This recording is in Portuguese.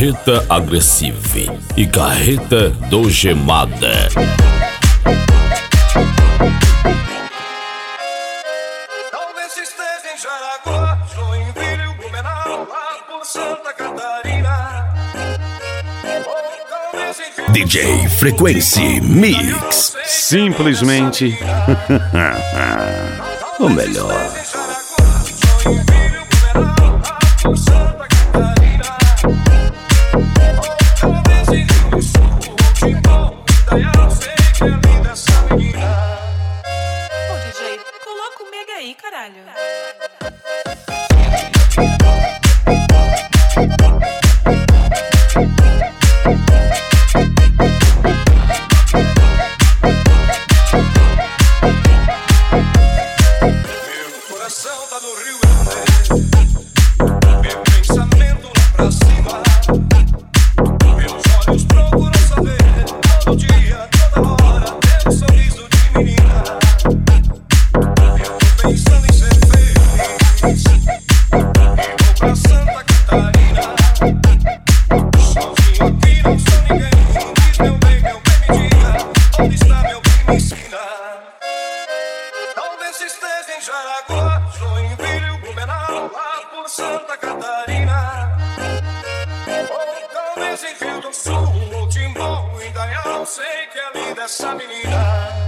Carreta Agressive e Carreta do Gemada. Talvez esteja em Jaraguá, Joinville, Blumenau, lá por Santa Catarina. DJ Frequency Mix. Simplesmente o melhor. Caralho. Meu coração tá no Rio Grande, meu pensamento lá pra cima, meus olhos procuram saber todo dia, toda hora, teu sorriso de menina. Eu tô pensando em ser feliz e vou pra Santa Catarina. Sozinho aqui não sou ninguém. Diz meu bem, me diga, onde está meu bem, me ensina. Talvez esteja em Jaraguá, Joinville, Blumenau, lá por Santa Catarina. Ou talvez em Rio do Sul, ou Timbó, Indaial, sei que é linda essa menina.